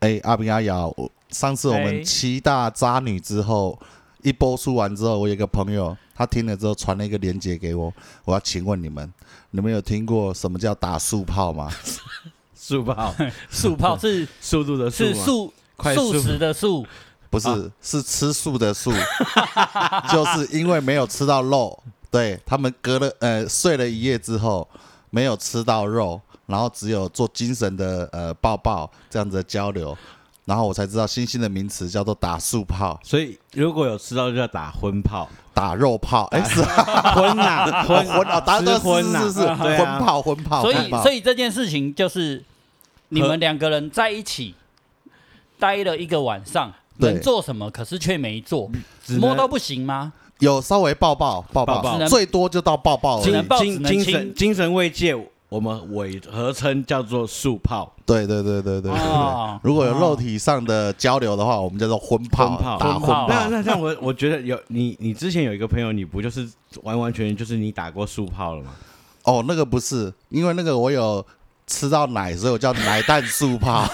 阿平阿瑶，上次我们7大渣女之后，一播出完之后，我有一个朋友，他听了之后传了一个链接给我，我要请问你们有听过什么叫打速炮吗？ 速炮， 速炮是速度的速， 是素食的素， 不是，是吃素的素，就是因为没有吃到肉，对他们睡了一夜之后没有吃到肉，然后只有做精神的抱抱这样子的交流。然后我才知道新兴的名词叫做打素炮， 所以如果有吃到就叫打荤炮、 打肉炮，是荤呐，荤啊，打的荤呐， 是荤炮。 所以这件事情就是你们2个人在一起待了1个晚上，能做什么，可是却没做，摸都不行吗？ 有稍微抱抱，最多就到抱抱而已。 精神慰藉。我们合称叫做速炮， 对，如果有肉体上的交流的话，我们叫做荤炮，打荤炮。 那这样我觉得有你之前有一个朋友，你不就是完全就是你打过速炮了吗？ 哦，那个不是，因为那个我有吃到奶，所以我叫奶蛋速炮。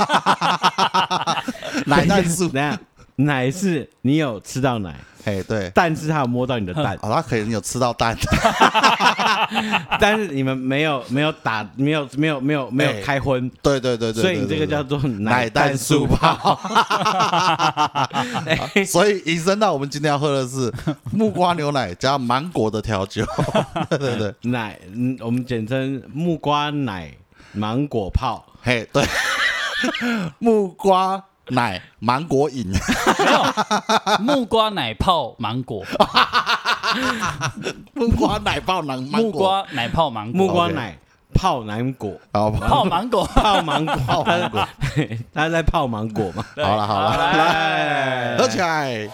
奶蛋速， 奶是你有吃到奶。 对， 蛋是他有摸到你的蛋， 他可能有吃到蛋， 但是你们没有打，没有开荤， 对， 所以你这个叫做奶蛋素炮。所以引申到我们今天要喝的是木瓜牛奶加芒果的调酒，对， 奶，我们简称木瓜奶芒果泡， 对，木瓜奶芒果饮， 没有木瓜奶泡芒果， 木瓜奶泡芒果， 木瓜奶泡芒果， 木瓜奶泡芒果， 泡芒果， 泡芒果，他在泡芒果嘛？ 好了，来喝起来。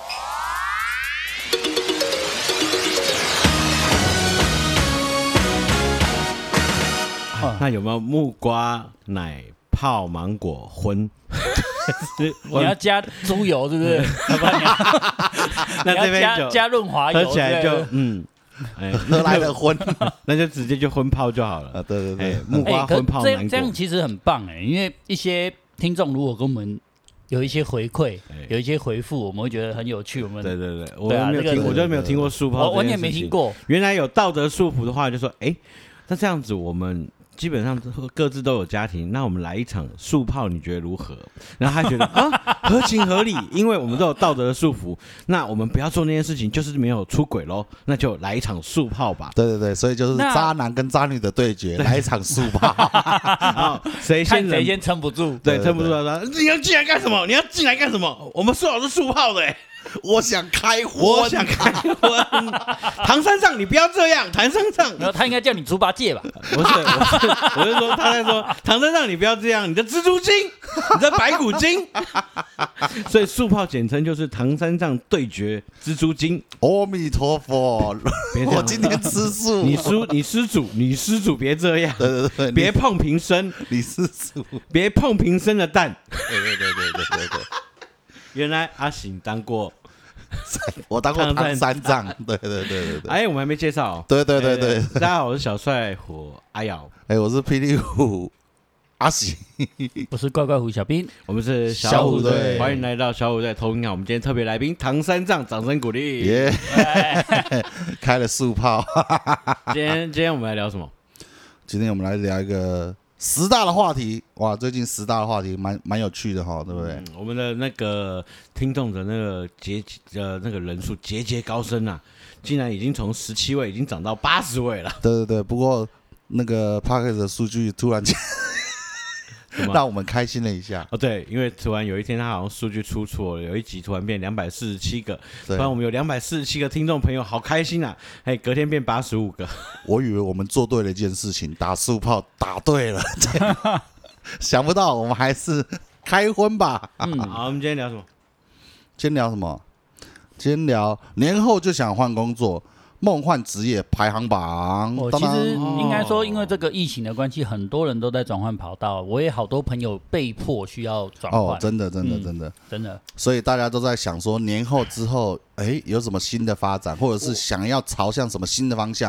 那有没有木瓜奶泡芒果荤？ 你要加猪油是不是？ 那这边就加润滑油， 喝起来就何来的荤？ 那就直接就荤泡就好了。 对， 木瓜荤泡芒果， 这样其实很棒因为一些听众如果跟我们有一些回馈，有一些回复，我们会觉得很有趣。我们对，我没有听，我就没有听过速泡， 我也没听过。 原来有道德束缚的话，就说那这样子我们基本上各自都有家庭，那我们来一场速泡，你觉得如何？然后他觉得合情合理，因为我们都有道德的束缚，那我们不要做那件事情，就是没有出轨咯，那就来一场速泡吧。 对，所以就是渣男跟渣女的对决，来一场速泡， 谁先撑不住？ 对，撑不住他说你要进来干什么？你要进来干什么？我们说好是速泡的我想开荤， 唐三藏，你不要这样，唐三藏， 他应该叫你猪八戒吧？ 不是，我是说他在说唐三藏，你不要这样，你的蜘蛛精，你的白骨精，所以速泡简称就是唐三藏对决蜘蛛精。 阿弥陀佛，我今天吃素， 你施主别这样， 对， 别碰平生， 你施主， 别碰平生的蛋。 对。 原来阿醒当过， 我当过唐三藏，对。 我们还没介绍。 对。 大家好，我是小帅虎阿瑶， 我是霹雳虎阿喜， 我是怪怪虎小兵， 我们是小虎队， 欢迎来到小虎队偷听好。我们今天特别来宾唐三藏，掌声鼓励。 开了速泡。 今天我们来聊什么？ 今天我们来聊一个10大的话题，哇！最近10大的话题蛮有趣的对不对？ 我们的那个听众的那个那个人数节节高升啊，竟然已经从17位已经涨到80位了。 对，不过那个 Podcast 的数据突然间让我们开心了一下。 对，因为突然有一天他好像数据出错了，有一集突然变247个，突然我们有247个听众朋友，好开心啊！隔天变85个。 我以为我们做对了一件事情，打速炮打对了，想不到我们还是开荤吧。 好，我们今天聊什么？ 今天聊年后就想换工作，梦幻职业排行榜。 其实应该说，因为这个疫情的关系，很多人都在转换跑道。我也好多朋友被迫需要转换。 真的。所以大家都在想说，年后之后，有什么新的发展，或者是想要朝向什么新的方向？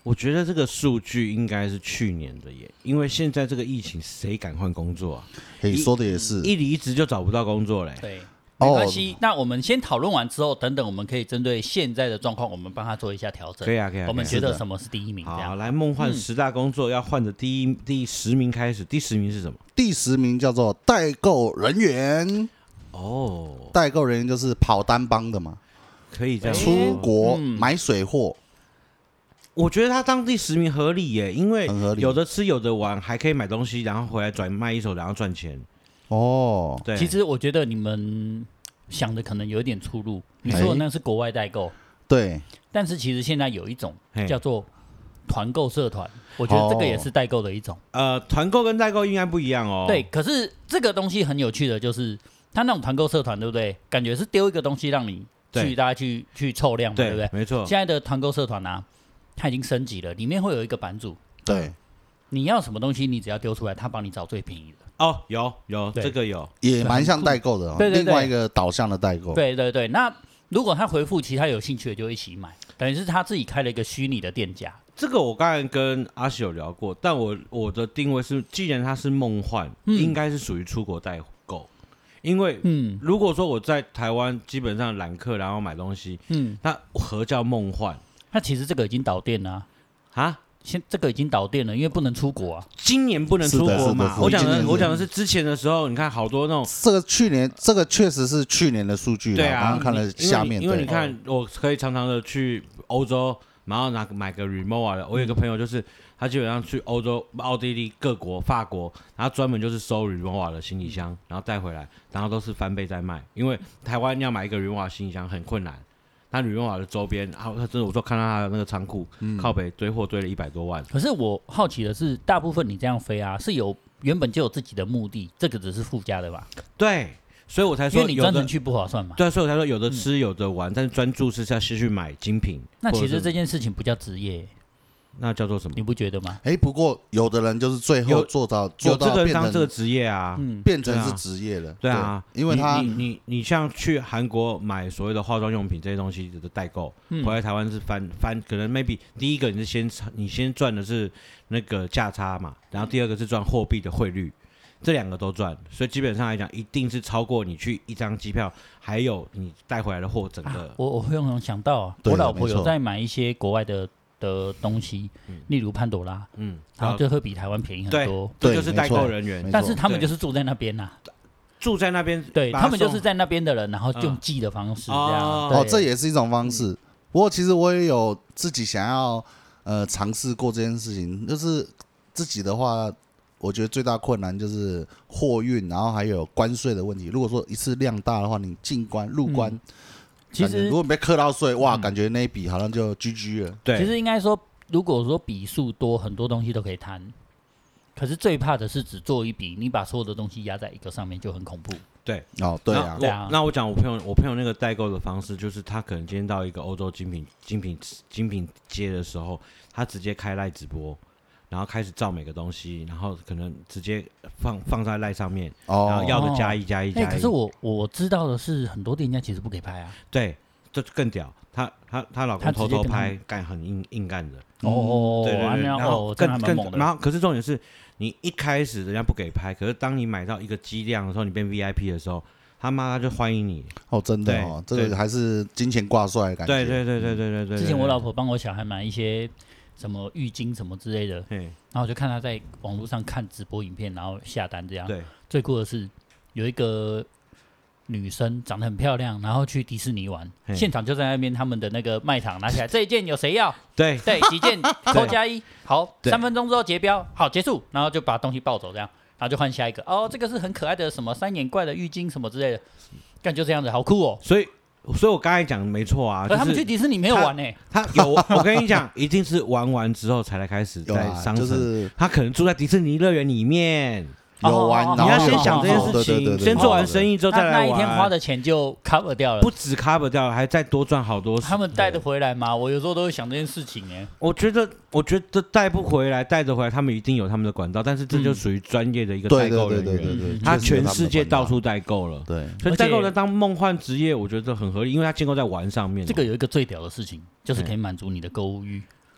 我觉得这个数据应该是去年的耶，因为现在这个疫情，谁敢换工作啊？ 你说的也是， 一离职就找不到工作嘞。 对，没关系。那我们先讨论完之后，等等我们可以针对现在的状况，我们帮他做一下调整。 可以啊，可以啊。 我们觉得什么是第一名？ 好，来梦幻10大工作要换的第10名开始，第10名是什么？ 第10名叫做代购人员。 哦， 代购人员就是跑单帮的嘛， 可以这样出国买水货。 我觉得他当第10名合理耶，因为很合理， 有的吃有的玩，还可以买东西，然后回来转卖一手，然后赚钱。 哦， 对， 其实我觉得你们想的可能有一点出入。你说的那是国外代购， 对， 但是其实现在有一种叫做团购社团，我觉得这个也是代购的一种。 团购跟代购应该不一样哦。 对，可是这个东西很有趣的，就是他那种团购社团，对不对？感觉是丢一个东西让你去大家去凑量嘛，对不对？ 没错。 现在的团购社团啊，它已经升级了，里面会有一个版主， 对， 你要什么东西，你只要丢出来，他帮你找最便宜的。 哦，有这个有， 也蛮像代购的哦， 对， 另外一个导向的代购。 对对对，那如果他回复其他有兴趣的就一起买，等于是他自己开了一个虚拟的店家。 这个我刚才跟阿喜有聊过，但我的定位是，既然它是梦幻，应该是属于出国代购，因为如果说我在台湾基本上揽客然后买东西，那何叫梦幻？ 那其实这个已经导电了啊。这个已经导电了，因为不能出国啊。 今年不能出国嘛？我讲的是之前的时候，你看好多那种。 这个确实是去年的数据。 对啊， 刚刚看了下面。 因为你看，我可以常常的去欧洲，然后买个 Rimowa 的。我有一个朋友就是他基本上去欧洲、奥地利各国、法国，然后专门就是收 Rimowa 的行李箱，然后带回来，然后都是翻倍在卖。因为台湾要买一个 Rimowa 行李箱很困难。他吕永华的周边，他真的，我说看到他的那个仓库，靠北堆货堆了100多万。 可是我好奇的是，大部分你这样飞啊，是原本就有自己的目的，这个只是附加的吧？ 对，所以我才说， 因为你专程去不划算嘛。 对，所以我才说有的吃有的玩，但是专注是要先去买精品。 那其实这件事情不叫职业。 那叫做什么？ 你不觉得吗？ 不过有的人就是最后做到这个当这个职业啊， 变成是职业了。 对啊， 因为你像去韩国买所谓的化妆用品这些东西的代购，回来台湾是翻，可能 maybe 第一个你先赚的是那个价差嘛，然后第二个是赚货币的汇率，这2个都赚，所以基本上来讲，一定是超过你去一张机票，还有你带回来的货整个。 我会想到啊，我老婆有在买一些国外的东西，例如潘朵拉，然后就会比台湾便宜很多。 这就是代购人员， 但是他们就是住在那边呐， 住在那边， 对他们就是在那边的人，然后用寄的方式这样。 这也是一种方式。不过其实我也有自己想要尝试过这件事情，就是自己的话，我觉得最大困难就是货运，然后还有关税的问题。如果说一次量大的话，你进关入关。 其实如果没课到税，哇，感觉那一笔好像就 GG 了。 对，其实应该说，如果说笔数多，很多东西都可以谈。可是最怕的是只做一笔，你把所有的东西压在一个上面就很恐怖。 对， 对啊。 那我讲我朋友那个代购的方式，就是他可能今天到一个欧洲精品街的时候，他直接开 LINE 直播。然后开始照每个东西，然后可能直接放在LINE上面，然后要的加一。 可是我知道的是，很多店家其实不给拍啊。 对，这更屌。她老公偷偷拍，干很硬干的。对，然后然后可是重点是，你一开始人家不给拍，可是当你买到一个机量的时候，你变 VIP 的时候，他就欢迎你。 真的哦，这个还是金钱挂帅的感觉。 对。 之前我老婆帮我小孩买一些。什么浴巾什么之类的，然后我就看他在网络上看直播影片，然后下单这样。 对， 最酷的是有一个女生长得很漂亮，然后去迪士尼玩，现场就在那边他们的那个卖场拿起来，这一件有谁要？ 对， 几件扣+1，好，3分钟之后结标，好结束，然后就把东西抱走这样，然后就换下一个。这个是很可爱的什么3眼怪的浴巾什么之类的，干就这样子，好酷哦。 所以我刚才讲没错啊， 可他们去迪士尼没有玩呢。 他有，我跟你讲，一定是玩完之后才来开始在商城，他可能住在迪士尼乐园里面。 有玩， 你要先想这件事情，先做完生意之后再来玩。 那一天花的钱就 cover 掉了， 不止 cover 掉了，还再多赚好多。 他们带得回来吗？我有时候都会想这件事情哎。 我觉得带不回来，带得回来，他们一定有他们的管道，但是这就属于专业的一个代购人员， 对， 他全世界到处代购了， 对， 所以代购人当梦幻职业，我觉得很合理，因为他建构在玩上面。 这个有一个最屌的事情，就是可以满足你的购物欲。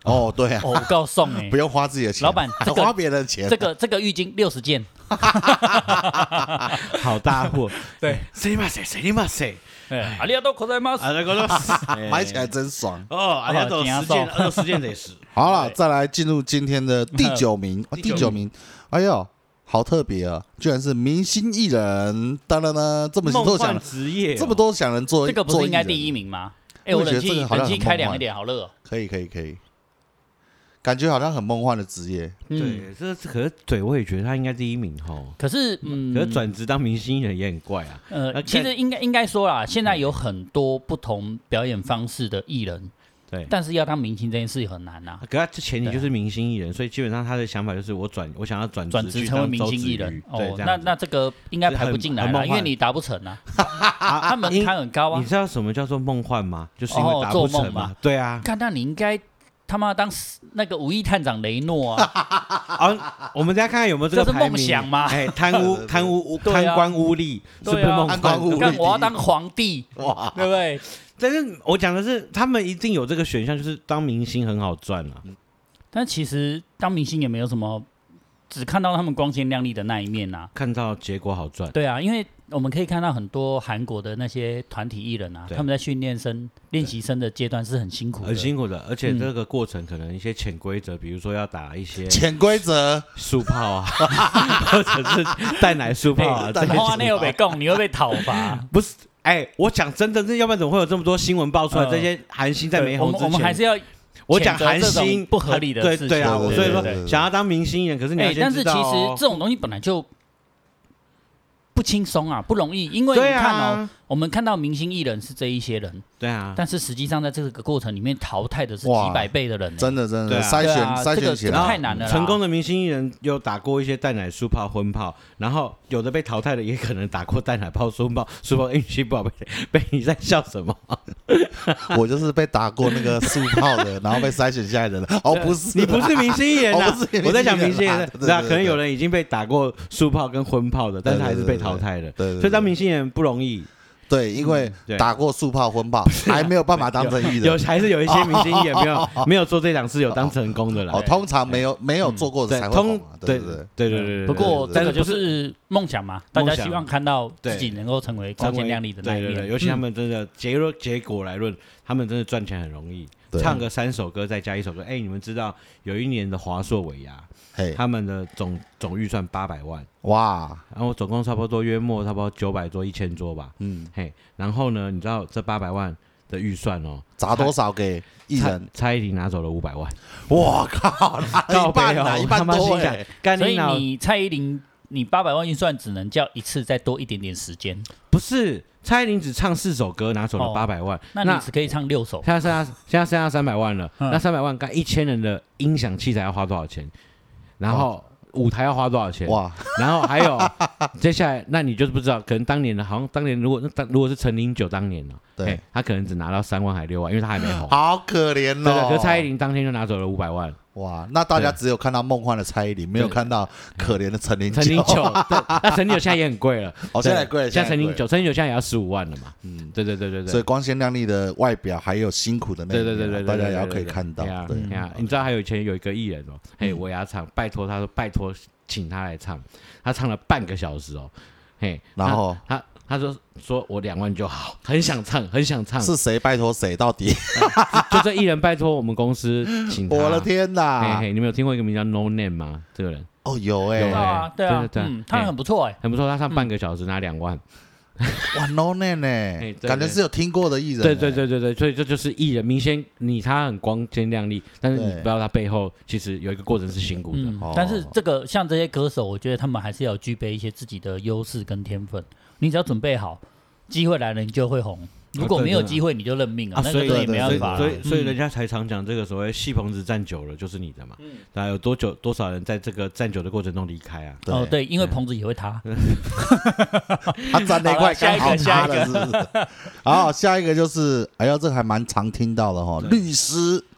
哦，对啊， 哦，我告送哎不，用花自己的钱， 老板还花别人的钱， 这个浴巾60件， 好大货， 对， 谁嘛谁，谁嘛谁， 阿里亚多口袋吗？ 啊，那个都买起来真爽。 哦，阿里都10件得死。 好了，再来进入今天的第9名，第9名，哎呦，好特别啊，居然是明星艺人，当然呢，这么多梦想幻职业， 这么多想人做， 这个不是应该做艺人第1名吗？ 我我冷气觉得这个好像很梦幻开凉一点，好热哦。 可以，感觉好像很梦幻的职业。 对，这可是对我也觉得他应该第1名哈。 可是可是转职当明星艺人也很怪啊。 其实应该说啦，现在有很多不同表演方式的艺人， 对， 但是要当明星这件事也很难呐。 可他这前提就是明星艺人，所以基本上他的想法就是我想要转职成为明星艺人。 哦， 那这个应该排不进来啦，因为你达不成啊。他门槛很高啊。 你知道什么叫做梦幻吗？就是因为达不成嘛。对啊。 看到你应该他妈当那个5亿探长雷诺啊！ 啊，我们再看看有没有这个排名。 这是梦想吗？ 哎，贪官污吏，是不是梦幻？ 我要当皇帝，哇，对不对？ 但是我讲的是，他们一定有这个选项，就是当明星很好赚啊。 但其实当明星也没有什么，只看到他们光鲜亮丽的那一面啊， 看到结果好赚。 对啊，因为我们可以看到很多韩国的那些团体艺人啊，他们在练习生的阶段是很辛苦的， 而且这个过程可能一些潜规则，比如说要打一些潜规则速泡啊，或者是带奶速泡啊， 然后那又被供，你会被讨伐。 不是，我讲真的，要不然怎么会有这么多新闻爆出来？这些韩星在没红之前， 我们还是要。 我讲韩星不合理的事情， 对啊，所以说想要当明星人，可是你要先知道但是其实这种东西本来就不轻松啊，不容易，因为你看哦，我们看到明星艺人是这一些人， 对啊， 但是实际上在这个过程里面淘汰的是几百倍的人， 真的筛选起来太难了。 成功的明星艺人有打过一些带奶素泡、荤泡，然后有的被淘汰的也可能打过带奶泡、素泡运气不好被你在笑什么？ 我就是被打过那个素泡的，然后被筛选下来的人。哦，不是， 你不是明星艺人啊！我在讲明星艺人， 对啊， 可能有人已经被打过素泡跟荤泡的，但是还是被淘汰了。 对， 所以当明星人不容易。 对，因为打过素泡、荤泡，还没有办法当成艺人。 还是有一些明星艺人没有做这档事有当成功的啦。 通常没有做过的才会红。对。 不过这个就是梦想嘛，大家希望看到自己能够成为光鲜亮丽的那一面。 对，尤其他们真的结果来论，他们真的赚钱很容易。唱个3首歌再加1首歌，你们知道有一年的华硕尾牙，他们的总预算800万， 哇！ 然后总共差不多差不多900桌1000桌吧，然后呢，你知道这800万的预算哦， 砸多少给艺人？ 蔡依林拿走了500万， 哇靠！一半多所以你蔡依林，你800万预算只能叫一次再多一点点时间， 不是？蔡依林只唱4首歌，拿走了800万， 那你只可以唱6首。 现在剩下300万了，那300万干1000人的音响器材要花多少钱？然后舞台要花多少钱？哇！然后还有接下来，那你就是不知道，可能当年如果是陈零九当年了，对，他可能只拿到3万还6万，因为他还没红， 好可怜哦。 对，可是蔡依林当天就拿走了500万。 哇，那大家只有看到梦幻的蔡依林，没有看到可怜的陈零九。 那陈零九现在也很贵了， 现在贵了。 现在陈零九现在也要15万了嘛。对。 所以光鲜亮丽的外表还有辛苦的那一面，大家也要可以看到。对， 你知道还有以前有一个艺人哦，尾牙唱，拜托请他来唱，他唱了半个小时哦， 然后他说我2万就好，很想唱。 是谁拜托谁？到底就这艺人拜托我们公司请他。 我的天哪！ 你们有听过一个名叫 No Name 吗？这个人有对啊，他很不错很不错，他唱半个小时拿2万。 哇 ，No Name 呢？感觉是有听过的艺人。 对，所以这就是艺人明星，他很光鲜亮丽，但是你不知道他背后其实有一个过程是辛苦的。 但是这个像这些歌手，我觉得他们还是要具备一些自己的优势跟天分。你只要准备好，机会来了你就会红。如果没有机会，你就认命了，那个也没办法。 所以人家才常讲这个所谓戏棚子站久了就是你的嘛。那有多少人在这个站久的过程中离开啊？ 对，因为棚子也会塌。 他站那块刚好塌了，是不是？好，下一个就是，这还蛮常听到的哈，律师。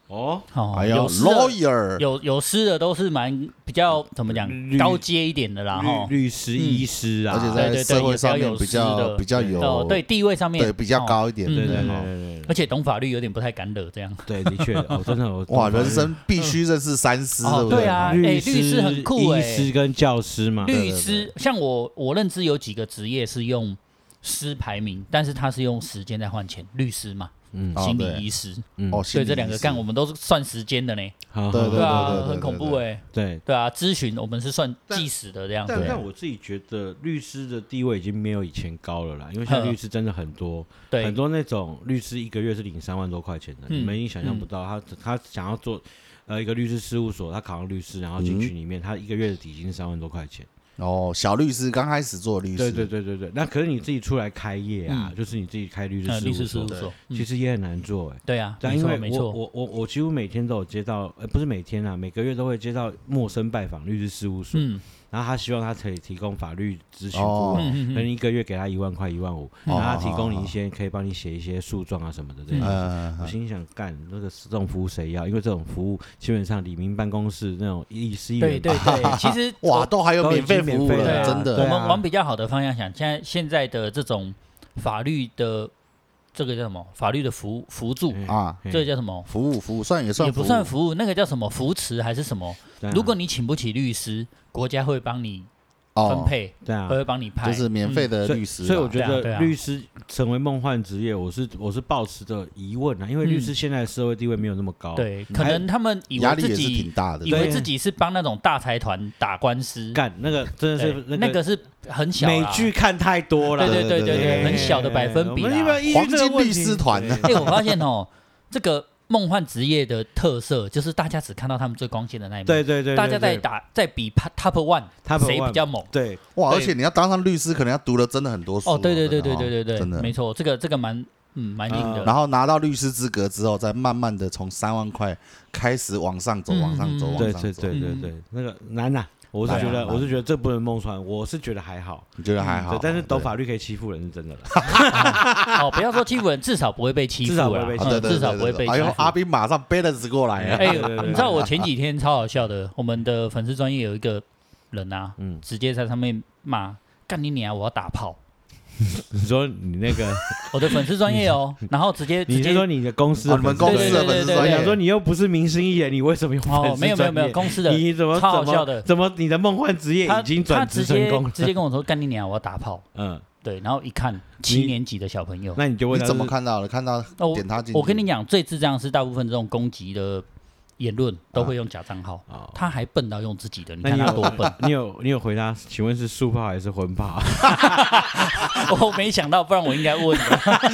哦， 还有有师的 lawyer， 有师的都是比较怎么讲高阶一点的啦，哈， 律师、医师啊， 而且在社会上面比较有对地位上面对比较高一点， 对， 而且懂法律有点不太敢惹这样。 对，的确，真的哇，人生必须认识三师，对不对啊，律师师很酷医师跟教师嘛， 律师像我认知有几个职业是用师排名，但是他是用时间在换钱，律师嘛。心理医师，所以这两个干我们都是算时间的呢， 对啊，很恐怖哎， 对啊，咨询我们是算计时的这样。 但我自己觉得律师的地位已经没有以前高了啦，因为现在律师真的很多，很多那种律师一个月是领3万多块钱的，你们已经想象不到，他想要做一个律师事务所，他考上律师，然后进去里面，他一个月的底薪3万多块钱。 哦，小律师刚开始做律师， 对，那可是你自己出来开业啊，就是你自己开律师事务所，其实也很难做哎。 对啊， 因为没错， 我几乎每天都有接到，不是每天啊，每个月都会接到陌生拜访律师事务所，然后他希望他可以提供法律咨询服务，可能一个月给他1万块、1万5，然后他提供你一些可以帮你写一些诉状啊什么的这样。我心想，干这种服务谁要？因为这种服务基本上李明办公室那种律师议员， 对，其实哇，都还有免费服务了，真的。 我们往比较好的方向想，现在的这种法律的这个叫什么？法律的辅助啊，这个叫什么？ 服务算也不算服务，那个叫什么扶持还是什么？如果你请不起律师，国家会帮你分配， 对啊， 会帮你派， 就是免费的律师。 所以我觉得律师成为梦幻职业，我是抱持着疑问啊，因为律师现在的社会地位没有那么高， 对，可能他们以为自己挺大的， 以为自己是帮那种大财团打官司， 干那个真的是那个是很小， 美剧看太多了， 对，很小的百分比啦。 黄金律师团呢？ 我发现这个。梦幻职业的特色就是大家只看到他们最光鲜的那一面， 对， 大家在比 top one 谁比较猛， 对， 哇，而且你要当上律师，可能要读了真的很多书， 对， 真的没错，这个蛮硬的。 然后拿到律师资格之后，再慢慢的从3万块开始往上走， 对，那个难啊。我是觉得这不能梦幻，我是觉得还好， 你觉得还好？ 但是懂法律可以欺负人是真的了。 不要说欺负人，至少不会被欺负，至少不会被欺负。 阿斌马上背了纸过来。 你知道我前几天超好笑的，我们的粉丝专页有一个人啊，直接在上面骂干你娘，我要打炮。 你说你那个我的粉丝专业然后直接你是说你的公司的粉丝专业， 想说你又不是明星艺人，你为什么用粉丝专业？ 没有公司的， 你怎么超好笑的？ 怎么你的梦幻职业已经转职成功？ 直接跟我说干你娘，我要打炮。对，然后一看7年级的小朋友， 那你就问你怎么看到了？看到点他进去。 我跟你讲，最智障是大部分这种攻击的言论都会用假账号，他还笨到用自己的，你看他多笨。 你有回答？请问是素炮还是荤炮？ 我没想到，不然我应该问的。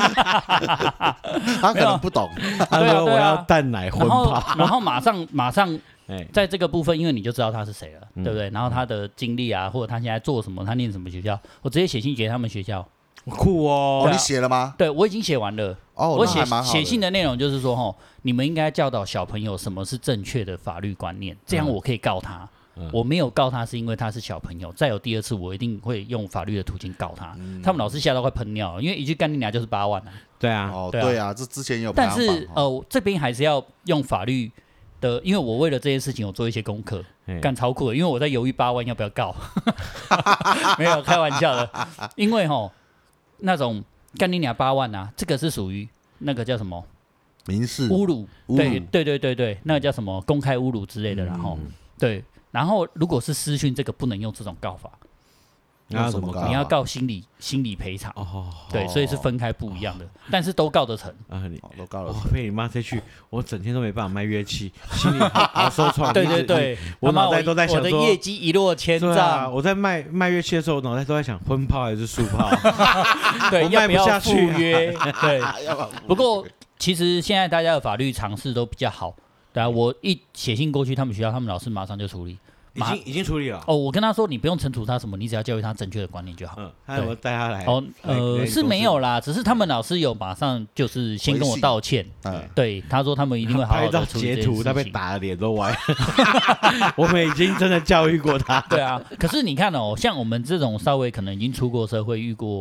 他可能不懂。 他说我要蛋奶荤炮， 然后马上在这个部分，因为你就知道他是谁了，对不对？然后他的经历啊，或者他现在做什么，他念什么学校，我直接写信给他们学校。 酷哦！ 你写了吗？ 对，我已经写完了。我写信的内容就是说，你们应该教导小朋友什么是正确的法律观念，这样我可以告他。我没有告他是因为他是小朋友，再有第2次我一定会用法律的途径告他。他们老师吓到快喷尿了，因为一句干你娘就是8万啊。 对啊， 对啊，这之前有。 但是这边还是要用法律的，因为我为了这件事情，我做一些功课，干超酷的，因为我在犹豫8万要不要告。没有开玩笑的，因为那种干你娘8万啊，这个是属于那个叫什么民事侮辱，对，那个叫什么公开侮辱之类的，然后对，然后如果是私讯，这个不能用这种告法， 你要怎么告？ 你要告心理赔偿，对，所以是分开不一样的，但是都告得成都告了。 被你妈这句，我整天都没办法卖乐器，心里好受创。 对， 我脑袋都在想说， 我的业绩一落千丈。 我在卖乐器的时候，我脑袋都在想，荤炮还是素炮？ 对，要不要赴约？对，不过其实现在大家的法律常识都比较好，对啊，我一写信过去，他们学校他们老师马上就处理。 已经处理了。 我跟他说，你不用惩处他什么，你只要教育他正确的观念就好。 他有没有带他来？ 是没有啦，只是他们老师有马上就是先跟我道歉。对，他说他们一定会好好的处理这件事情。 截图，他被打的脸都歪。我们已经真的教育过他。 对啊，可是你看像我们这种稍微可能已经出过社会，遇过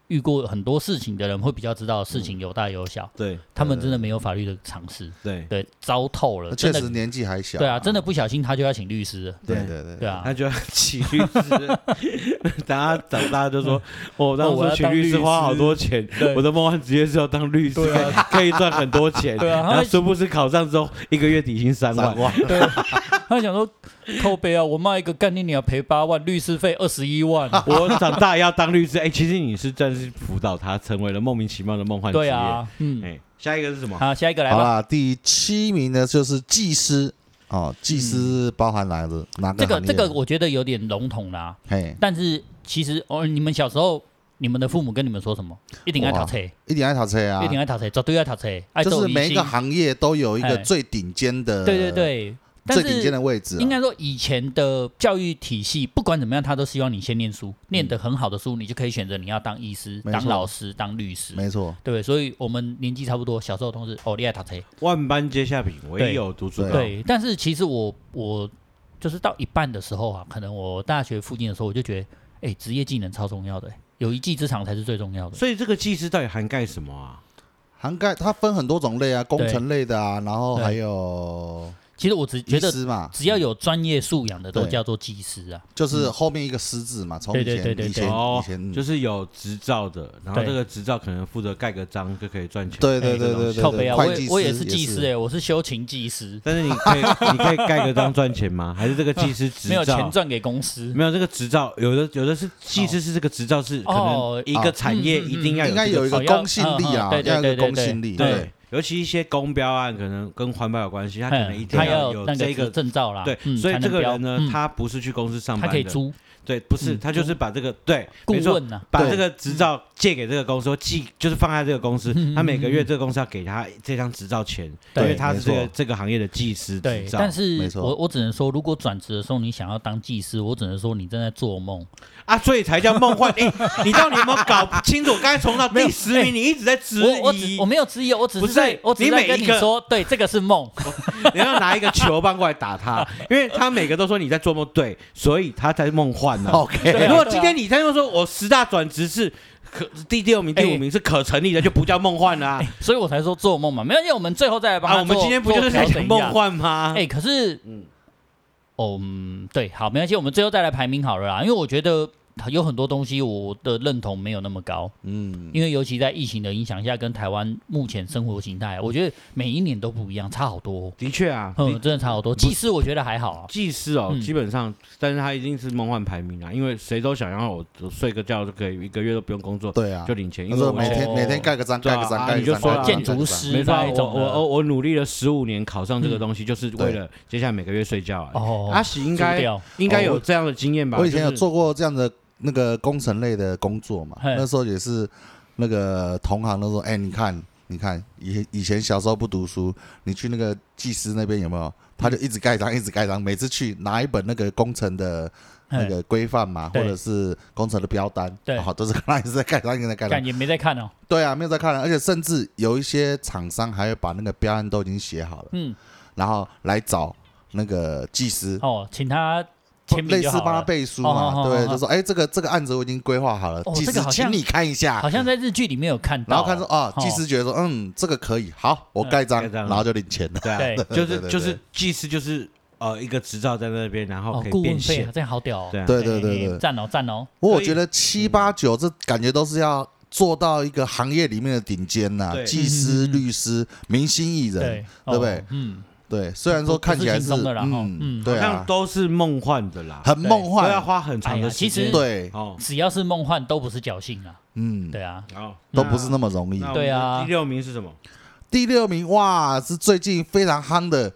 遇过很多事情的人会比较知道事情有大有小。 对， 他们真的没有法律的常识。对，糟透了。 确实年纪还小。 对啊，真的不小心他就要请律师了。 对啊， 他就要请律师。等他长大就说：“我当初请律师花好多钱，我的梦幻职业是要当律师，可以赚很多钱。”对啊，然后殊不知考上之后1个月底薪3万。 对，他想说靠北啊，我骂一个干你娘赔8万，律师费21万， 我长大也要当律师。其实你是真是辅导他成为了莫名其妙的梦幻职业。 对啊， 下一个是什么？ 好，下一个来吧。 好啦，第7名呢就是技师。技师包含哪个行业？ 这个我觉得有点笼统啦。但是其实你们小时候，你们的父母跟你们说什么？一定爱读册， 一定爱读册啊， 一定爱读册，绝对爱读册。 就是每一个行业都有一个最顶尖的， 对。 最顶尖的位置。 应该说，以前的教育体系，不管怎么样，他都希望你先念书，念得很好的书，你就可以选择你要当医师、当老师、当律师。 没错， 对，所以我们年纪差不多，小时候同时你爱读册， 万般皆下品，唯有读书高。 对，但是其实我就是到一半的时候啊，可能我大学附近的时候，我就觉得，职业技能超重要的，有一技之长才是最重要的。 所以这个技师到底涵盖什么啊？ 涵盖它分很多种类啊，工程类的啊，然后还有。 其实我只觉得，只要有专业素养的都叫做技师啊， 就是后面一个师字嘛。从以前就是有执照的，然后这个执照可能负责盖个章就可以赚钱。 对， 靠北啊，我也是技师我是修琴技师。 但是你可以盖个章赚钱吗？还是这个技师执照没有钱赚给公司？ 没有这个执照，有的是技师是这个执照是可能一个产业一定要应该有一个公信力啊，要有一个公信力。 对。尤其一些公标案可能跟环保有关系，他可能一定要有这个证照啦。 对，所以这个人呢，他不是去公司上班的， 他可以租。 对，不是，他就是把这个顾问啊， 把这个执照借给这个公司，就是放在这个公司，他每个月这个公司要给他这张执照钱，因为他是这个行业的技师执照。 但是我只能说，如果转职的时候你想要当技师，我只能说你正在做梦啊，所以才叫梦幻。你到底有没有搞清楚？我刚才从到第10名，你一直在质疑， 我没有质疑，我只是在跟你说，对，这个是梦。 你要拿一个球棒过来打他，因为他每个都说你在做梦，对，所以他才是梦幻。 OK， 如果今天你在说我10大转职是第6名、第5名是可成立的，就不叫梦幻啦。 所以我才说做梦嘛。没有，因为我们最后再来帮他我们今天不就是在讲梦幻吗？ 可是，对，好，没关系，我们最后再来排名好了啦。因为我觉得有很多东西我的认同没有那么高，因为尤其在疫情的影响下，跟台湾目前生活形态，我觉得每一年都不一样，差好多。 的确啊， 真的差好多。技师我觉得还好啊， 技师基本上，但是他一定是梦幻排名啊，因为谁都想要我睡个觉就可以1个月都不用工作， 对啊， 就领钱。因为每天盖个章， 你就说建筑师， 没错，我努力了15年考上这个东西，就是为了接下来每个月睡觉啊。阿喜应该有这样的经验吧？ 我以前有做过这样的。那个工程类的工作嘛，那时候也是那个同行都说，你看，以前小时候不读书，你去那个技师那边有没有？他就一直盖章，每次去拿一本那个工程的那个规范嘛，或者是工程的标单，好，都是看他一直在盖章，一直在盖章， 也没在看哦。 对啊，没有在看了，而且甚至有一些厂商还会把那个标案都已经写好了，然后来找那个技师请他。 类似帮他背书嘛，对，就说这个案子我已经规划好了，技师请你看一下， 好像在日剧里面有看到， 然后看说技师觉得说这个可以，好，我盖章，然后就领钱了， 对，就是技师就是一个执照在那边，然后可以变现， 这样好屌哦， 对， 赞哦。 我觉得7、8、9这感觉都是要做到一个行业里面的顶尖呐，技师、律师、明星艺人，对不对？对，虽然说看起来是对啊， 好像都是梦幻的啦， 很梦幻， 都要花很长的时间。 其实对， 只要是梦幻，都不是侥幸啊。对啊， 都不是那么容易。 对啊， 第6名是什么？ 第6名哇，是最近非常夯的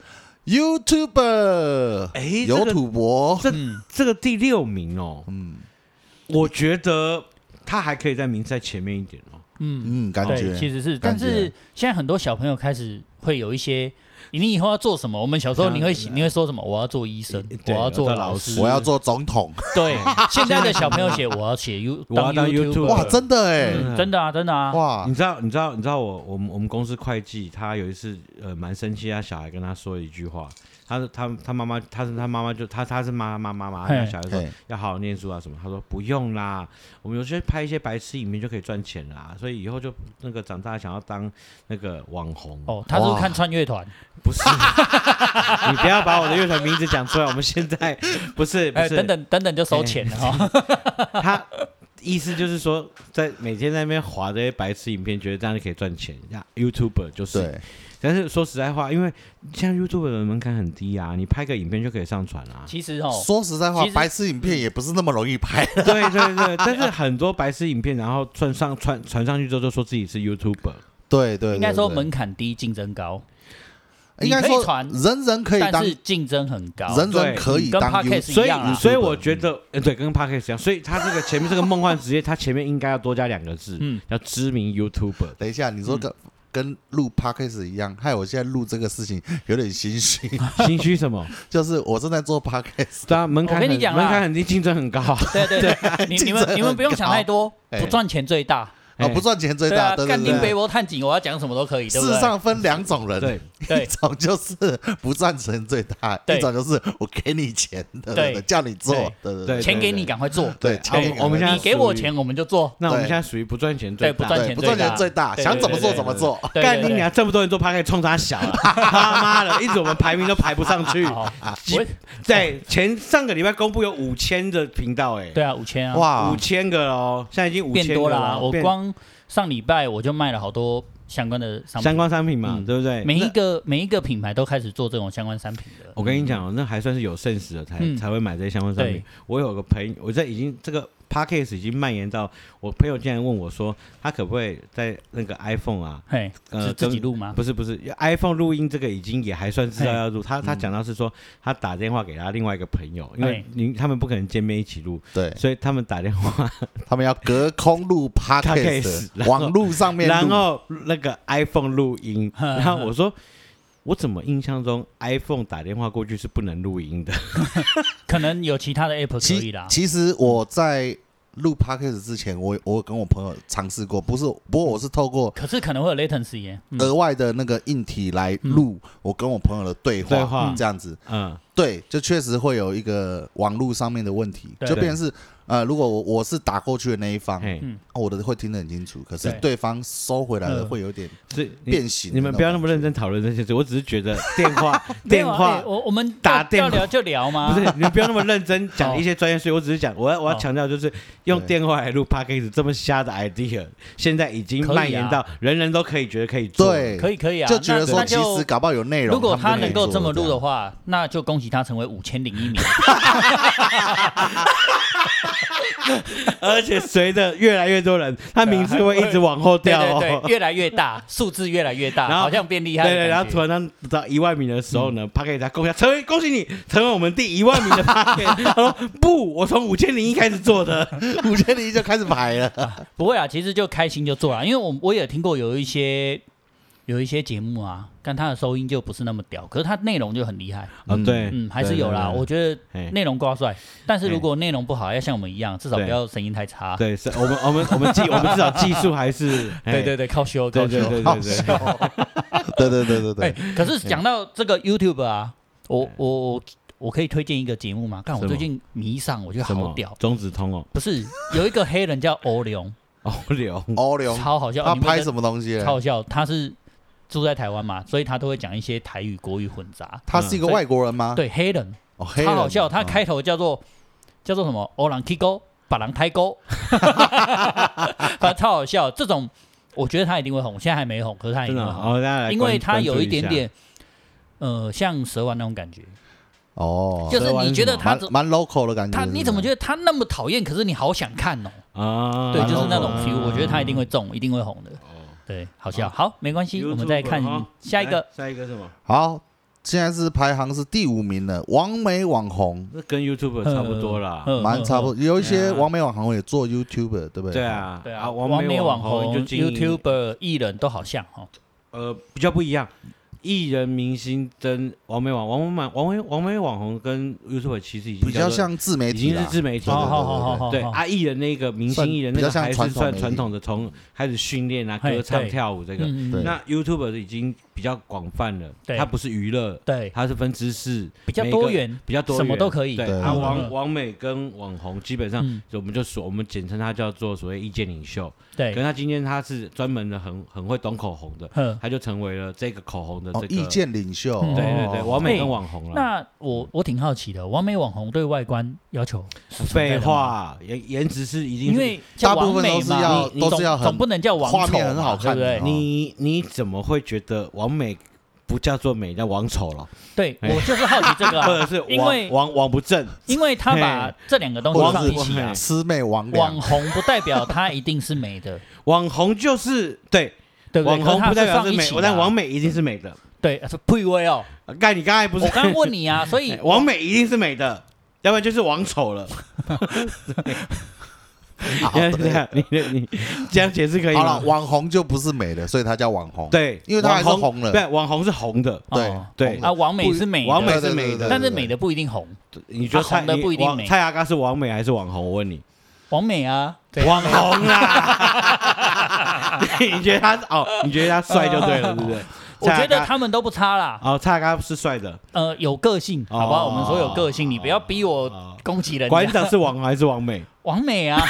YouTuber， 有土博。 这个第6名哦，我觉得他还可以在名次前面一点哦。 感觉其实是，但是现在很多小朋友开始会有一些。你以后要做什么？我们小时候你会说什么？我要做医生，我要做老师， 我要做总统。 对，现在的小朋友我要写我要当 YouTube， 哇，真的哎， 真的啊， 哇！你知道我们公司会计他有一次蛮生气，他小孩跟他说了一句话， 他妈妈，他是妈妈他小孩说要好好念书啊什么，他说不用啦，我们有些拍一些白痴影片就可以赚钱啦，所以以后就那个长大想要当那个网红。 哦，他是不是看串乐团？ 不是，你不要把我的乐团名字讲出来，我们现在不是， 等等就收钱了哈。 他意思就是说，在每天在那边滑这些白痴影片，觉得这样就可以赚钱。YouTuber 就是，对。但是说实在话，因为像 YouTuber 的门槛很低啊，你拍个影片就可以上传啊。 其实说实在话，白痴影片也不是那么容易拍。 对，但是很多白痴影片，然后传上去之后，就说自己是 YouTuber。 对， 应该说门槛低，竞争高。 应该说人人可以当， 但是竞争很高， 人人可以当 YouTuber， 所以我觉得，对，跟 Podcast 一样，所以他这个前面这个梦幻职业，他前面应该要多加2个字，叫知名 YouTuber。 等一下，你说跟录 Podcast 一样，害我现在录这个事情有点心虚。 心虚什么？ 就是我正在做 Podcast， 对啊，门槛很低，竞争很高。 对，你们不用想太多，不赚钱最大。 不赚钱最大， 干丁北波探井，我要讲什么都可以。 世上分2种人， 对， 一种就是不赚钱最大，一种就是我给你钱的，叫你做，对， 钱给你赶快做， 对， 我们现在你给我钱我们就做。 那我们现在属于不赚钱最大， 不赚钱最大，想怎么做怎么做。 干你娘，这么多人做趴可以冲他小了，他妈的，一直我们排名都排不上去。对，上个礼拜公布有5000的频道， 对啊，5000啊， 哇 ，5000个哦，现在已经5000 变多了。我光上礼拜我就卖了好多相关的商品嘛，对不对？ 每一个品牌都开始做这种相关商品的。 我跟你讲，那还算是有sense的才会买这些相关商品。我有个朋友，我在已经这个 Podcast 已经蔓延到我朋友竟然问我说，他可不可以在那个 iPhone 啊， 是自己录吗？ 不是 ，iPhone 录音这个已经也还算是要录。他讲到是说，他打电话给他另外一个朋友，因为他们不可能见面一起录， 对， 所以他们打电话， 他们要隔空录 Podcast， 网路上面录， 然后那个 iPhone 录音，然后我说。我怎么印象中 iPhone 打电话过去是不能录音的？ 可能有其他的 App 可以啦。 其实我在录 Podcast 之前，我跟我朋友尝试过，不过我是透过， 可是可能会有 latency 耶， 额外的那个硬体来录我跟我朋友的对话，这样子，对，就确实会有一个网络上面的问题，就变成是。如果我是打过去的那一方，我的会听得很清楚，可是对方收回来的会有点变形。 你们不要那么认真讨论这些事，我只是觉得电话， 我们打电话聊就聊嘛。 不是，你们不要那么认真讲一些专业术语，我只是讲，我要强调就是用电话来录 Podcast 这么瞎的 idea， 现在已经蔓延到人人都可以觉得可以做， 对， 可以啊， 就觉得说其实搞不好有内容。 如果他能够这么录的话，那就恭喜他成为5001名。 而且随着越来越多人，他名字会一直往后掉， 对，越来越大，数字越来越大，然后好像变厉害。 对，然后突然到1万名的时候呢，Podcast 他恭喜你成为我们第1万名的 Podcast。他说不，我从5001开始做的 ，5001就开始排了。 不会啊，其实就开心就做了，因为我也听过有一些节目啊，但他的收音就不是那么屌，可是他内容就很厉害。 对， 还是有啦。我觉得内容挂帅，但是如果内容不好，要像我们一样，至少不要声音太差。 对，是我们至少技术还是对，靠修，对。可是讲到这个 YouTube 啊，我可以推荐一个节目吗？看我最近迷上，我觉得好屌。 中指通哦， 不是有一个黑人叫欧龙，超好笑。 他拍什么东西？ 超好笑，他是。住在台湾嘛，所以他都会讲一些台语国语混杂。 他是一个外国人吗？ 对，黑人，超好笑。他开头叫做什么？欧人踢沟，把人抬沟，反正超好笑。这种我觉得他一定会红，现在还没红，可是他一定会红，因为他有一点点像蛇丸那种感觉。就是你觉得他蛮 local 的感觉。 你怎么觉得他那么讨厌？可是你好想看哦。对，就是那种 feel。我觉得他一定会中，一定会红的。对，好笑。好，没关系，我们再看下一个。 下一个什么？ 好，现在是排行是第5名的网美网红， 那跟 YouTuber 差不多啦， 蛮差不多。有一些网美网红也做 YouTuber， 对不对？ 对啊， 网美网红、YouTuber、艺人都好像比较不一样。艺人、明星跟网美网红跟 YouTuber 其实已经比较像自媒体， 已经是自媒体。对啊，艺人那个明星艺人那个还是算传统的，从开始训练啊、歌唱、跳舞这个。那 YouTuber 已经比较广泛了， 对它不是娱乐， 对， 它是分知识， 比较多元， 比较多元， 什么都可以。 对， 对网美跟网红基本上，我们简称它叫做所谓意见领袖。 对， 可是他今天他是专门的很会懂口红的，他就成为了这个口红的这个意见领袖。 对对对，网美跟网红了。 那我挺好奇的，网美网红对外观要求？ 废话，颜值是一定， 因为大部分都是要总不能叫网丑， 画面很好看， 对不对？ 你怎么会觉得网美不叫做美，叫网丑了？ 对，我就是好奇这个， 或者是因为网不正， 因为他把这两个东西放一起啊， 魑魅魍魉。 网红不代表他一定是美的， 网红就是对， 网红不代表是美，但网美一定是美的。 对，是配位哦。 你刚才不是我刚问你啊，所以网美一定是美的，要不然就是网丑了。你这样解释可以吗？ 好了，网红就不是美的，所以它叫网红。 对， 因为它还是红了。 对，网红是红的。对啊，网美是美的， 网美是美的， 但是美的不一定红。 你觉得红的不一定美？ 蔡阿嘎是网美还是网红？我问你， 网美啊， 网红啊。你觉得他你觉得他帅就对了，对不对？ 我觉得他们都不差啦。 蔡阿嘎是帅的， 有个性，好不好？我们说有个性，你不要逼我攻击人家。 馆长是网红还是网美？ 网美啊！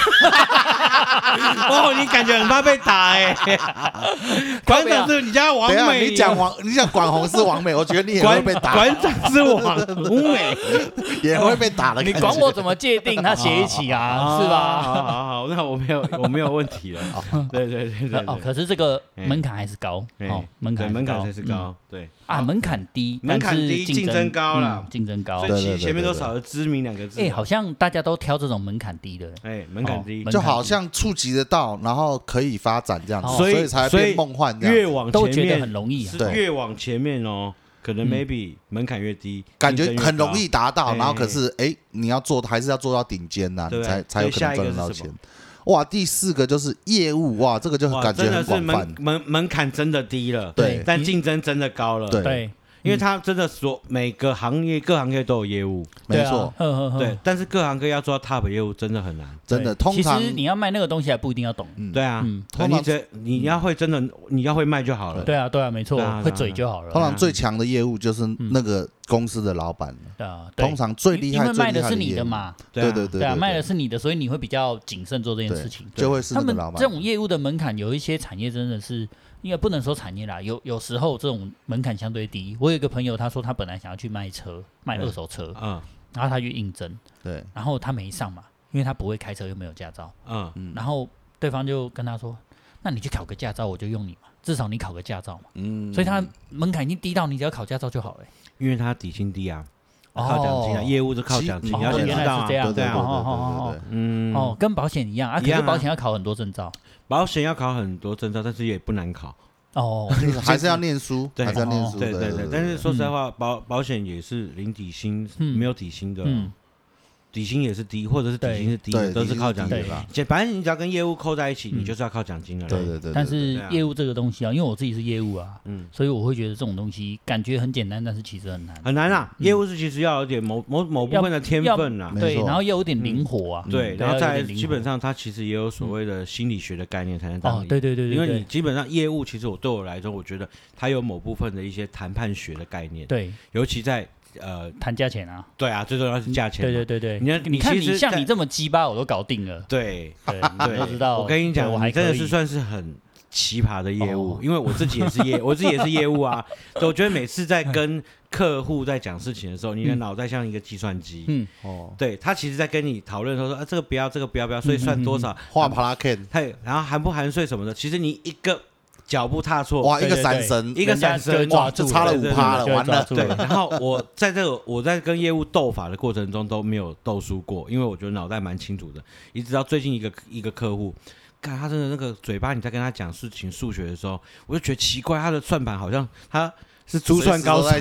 你感觉很怕被打哎。馆长是你家网美， 你讲管红是网美，我觉得你也会被打。 馆长是网美， 也会被打的。 你管我怎么界定他写一起啊？是吧？ 好，那我没有问题了。对。 可是这个门槛还是高哦，门槛还是高，对啊，门槛低， 竞争高了， 竞争高， 所以前面都少了知名两个字。 好像大家都挑这种门槛低的。 门槛低， 就好像触及得到，然后可以发展这样子，所以才变梦幻这样。 越往前面都觉得很容易， 对，越往前面可能 maybe 门槛越低， 感觉很容易达到，然后可是你要做还是要做到顶尖呐，你才有可能赚得到钱。哇，第4个就是业务，哇，这个就感觉很广泛， 门槛真的低了， 对， 但竞争真的高了， 对。 因为他真的每个行业各行业都有业务， 没错， 对，但是各行各业要做到 top 业务真的很难， 真的。通常其实你要卖那个东西还不一定要懂， 对啊，通常你要会真的你要会卖就好了， 对啊，没错，会嘴就好了。 通常最强的业务就是那个公司的老板，通常最厉害、 因为卖的是你的嘛， 对啊，卖的是你的，所以你会比较谨慎做这件事情， 就会是那个老板。 这种业务的门槛，有一些产业真的是。应该不能说产业啦，有时候这种门槛相对低。我有一个朋友，他说他本来想要去卖二手车，然后他去应征， 对， 然后他没上嘛，因为他不会开车又没有驾照，然后对方就跟他说，那你去考个驾照，我就用你嘛，至少你考个驾照嘛，所以他门槛已经低到你只要考驾照就好了， 因为他底薪低啊。靠奖金啊，业务是靠奖金，你要先知道啊， 对， 跟保险一样啊，可是保险要考很多证照， 保险要考很多证照，但是也不难考还是要念书，还是要念书， 对。但是说实在话，保险也是零底薪，没有底薪的。底薪也是低，或者是底薪是低的，都是靠奖金吧。反正你只要跟业务扣在一起，你就是要靠奖金了。 对。 但是业务这个东西啊，因为我自己是业务啊，所以我会觉得这种东西感觉很简单，但是其实很难。 很难啊！业务是其实要有点某部分的天分啊， 对，然后要有点灵活啊， 对，然后再基本上它其实也有所谓的心理学的概念才能当。 对， 因为你基本上业务其实对我来说，我觉得它有某部分的一些谈判学的概念， 对， 尤其在。 谈价钱啊， 对啊，最重要是价钱。 对， 你看你像你这么鸡巴，我都搞定了。 对， 你都知道。 我跟你讲，你真的是算是很奇葩的业务，因为我自己也是业务啊。我觉得每次在跟客户在讲事情的时候，你的脑袋像一个计算机。对他其实在跟你讨论说这个不要，这个不要，所以算多少， 画帕拉 K， 然后含不含税什么的，其实你一个。脚步踏错， 哇！一个闪神，哇，就差了5%了，完了。 对，然后我在跟业务斗法的过程中都没有斗输过，因为我觉得脑袋蛮清楚的。一直到最近一个客户，看他真的那个嘴巴，你在跟他讲事情数学的时候，我就觉得奇怪，他的算盘好像他是珠算高手，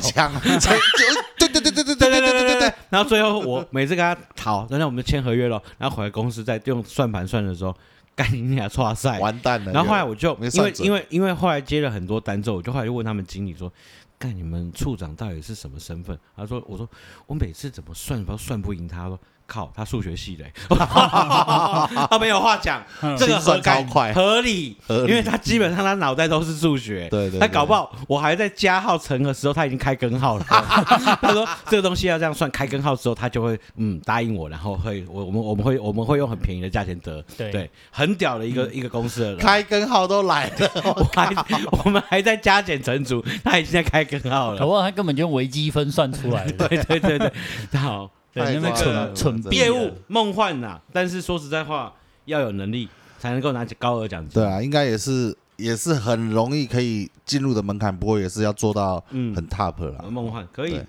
对。然后最后我每次跟他讨，然后我们就签合约了，然后回来公司再用算盘算的时候。干你俩挫赛， 完蛋了。 然后后来我就因为后来接了很多单之后，我后来就问他们经理说：“干你们处长到底是什么身份？”我说我每次怎么算都算不赢他。说靠，他数学系的，他没有话讲，这个合理，因为他基本上他脑袋都是数学， 对， 他搞不好我还在加号乘的时候，他已经开根号了。他说这个东西要这样算，开根号之后他就会答应我，然后我们会用很便宜的价钱得，对，很屌的一个公司了， 开根号都来了， 我们还在加减乘除，他已经在开根号了， 搞不好他根本就微积分算出来的， 对，好。 对，那边蠢业务梦幻呐，但是说实在话，要有能力才能够拿起高额奖金。 对啊，应该也是很容易可以进入的门槛，不过也是要做到很 top 啦。 梦幻可以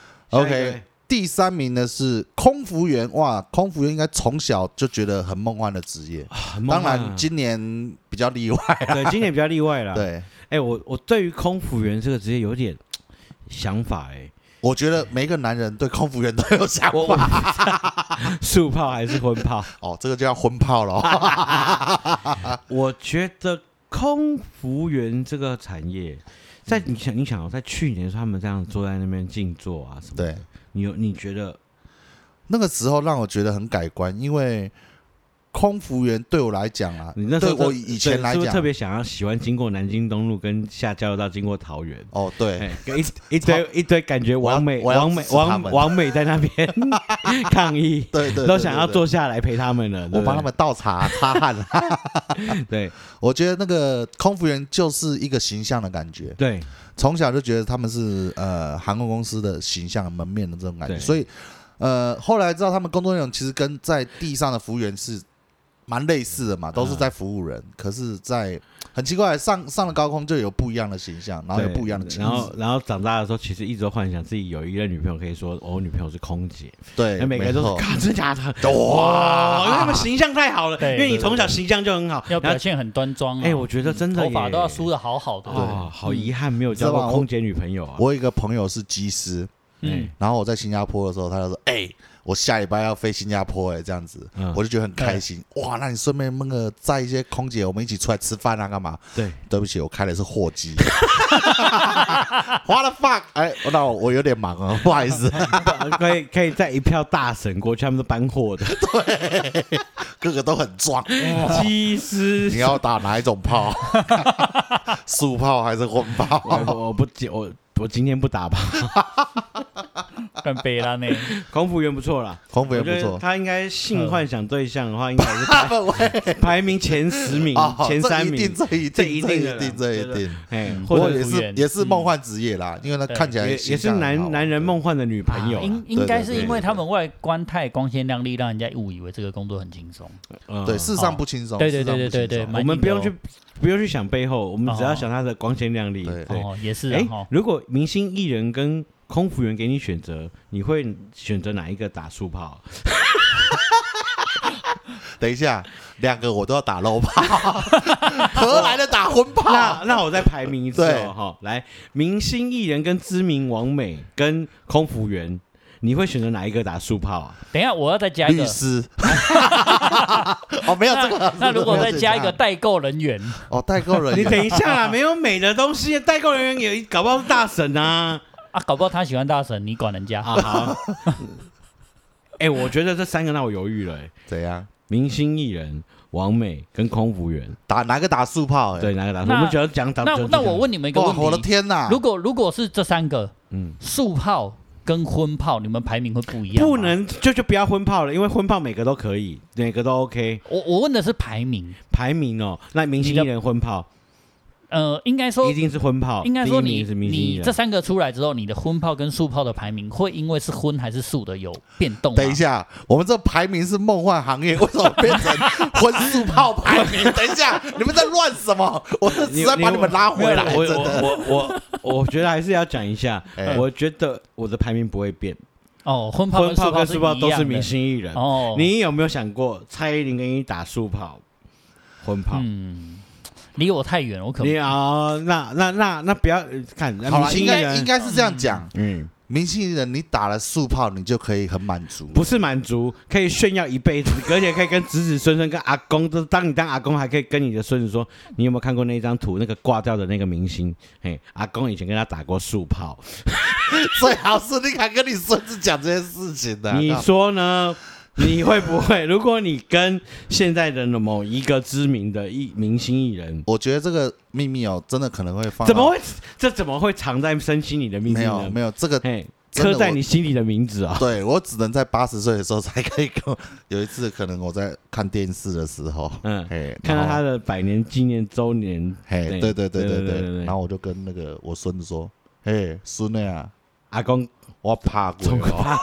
，OK。第3名呢是空服员，哇，空服员应该从小就觉得很梦幻的职业，当然今年比较例外啦， 对，今年比较例外啦。 对， 我对于空服员这个职业有点想法我觉得每个男人对空服员都有想法， 速泡还是荤泡？ 哦，这个就叫荤泡了。 我觉得空服员这个产业，在你想在去年他们这样坐在那边静坐啊什么的，对，你觉得那个时候让我觉得很改观，因为空服员对我来讲啊， 你那时候对我以前来讲， 是不是特别喜欢经过南京东路跟下交流道经过桃园？ 哦，对， 一堆感觉王美在那边抗议， 对， 都想要坐下来陪他们了。 我帮他们倒茶擦汗。 对， 我觉得那个空服员就是一个形象的感觉。 对， 从小就觉得他们是航空公司的形象门面的这种感觉，所以后来知道他们工作内容其实跟在地上的服务员是蛮类似的嘛，都是在服务人，可是在很奇怪，上了高空就有不一样的形象，然后有不一样的气质， 然后长大的时候，其实一直都幻想自己有一个女朋友，可以说我女朋友是空姐， 对， 每个人都是，真的假的？哇，因为他们形象太好了，因为你从小形象就很好， 要表现很端庄。 我觉得真的头发都要梳得好好的， 好遗憾没有交过空姐女朋友啊。 我有一个朋友是机师，然后我在新加坡的时候，他就说，我下礼拜要飞新加坡这样子，我就觉得很开心。哇，那你顺便载一些空姐，我们一起出来吃饭啊，干嘛？对不起，我开的是货机。What the fuck？ 那我有点忙不好意思。 可以载一票大神过去，他们是搬货的， 对，个个都很壮。 机师， 你要打哪一种炮？素炮还是荤炮？ 我今天不打吧。 很悲啦呢。 空服员不错啦， 空服员不错。 他应该性幻想对象的话，应该是排名前10名、前3名。 这一定。或者也是梦幻职业啦，因为他看起来也是男人梦幻的女朋友。 应该是因为他们外观太光鲜亮丽，让人家误以为这个工作很轻松。 对，事实上不轻松。 对， 我们不用去想背后，我们只要想他的光鲜亮丽。对， 也是。 如果明星艺人跟空服员给你选择，你会选择哪一个打速炮？ 等一下，2个我都要打漏炮，何来的打荤炮？ 那我再排名一次来，明星艺人跟知名网美跟空服员，你会选择哪一个打速炮啊？ 等一下，我要再加一个律师。没有这个。 那如果再加一个代购人员？ 代购人员， 你等一下啦，没有美的东西，代购人员也搞不好是大神啊。 搞不好他喜欢大神，你管人家好。我觉得这3个让我犹豫了。 怎样？ 明星艺人、网美跟空服员， 哪个打速炮？ 对，哪个打？我们只要讲打。 那我问你们一个问题， 我的天哪！ 如果是这3个，速炮跟荤炮，你们排名会不一样吗？ 不能就不要荤炮了，因为荤炮每个都可以，每个都 OK。 我问的是排名哦。那明星艺人荤炮。 应该说一定是荤炮。 应该说你这3个出来之后，你的荤炮跟素炮的排名会因为是荤还是素的有变动吗？ 等一下，我们这排名是梦幻行业，为什么变成荤素炮排名？等一下，你们在乱什么？我是只在把你们拉回来。 我觉得还是要讲一下，我觉得我的排名不会变。 荤炮跟素炮都是明星艺人。你有没有想过蔡依林跟你打素炮、荤炮？ 离我太远，我可能。 那不要看。 好了，应该是这样讲。明星艺人你打了速炮，你就可以很满足。 不是满足，可以炫耀一辈子，而且可以跟子子孙孙、跟阿公，当阿公还可以跟你的孙子说，你有没有看过那张图？那个挂掉的那个明星，阿公以前跟他打过速炮。 最好是你敢跟你孙子讲这件事情的。 你说呢？ 你会不会？如果你跟现在的某一个知名的明星艺人， 我觉得这个秘密哦，真的可能会放。 怎么会藏在身心里的秘密呢？ 没有这个。 刻在你心里的名字啊！ 对，我只能在80岁的时候才可以跟。有一次，可能我在看电视的时候， 看到他的100年纪念周年， 对，然后我就跟那个我孙子说：“嘿，孙子啊， 阿公， 我怕鬼哦。”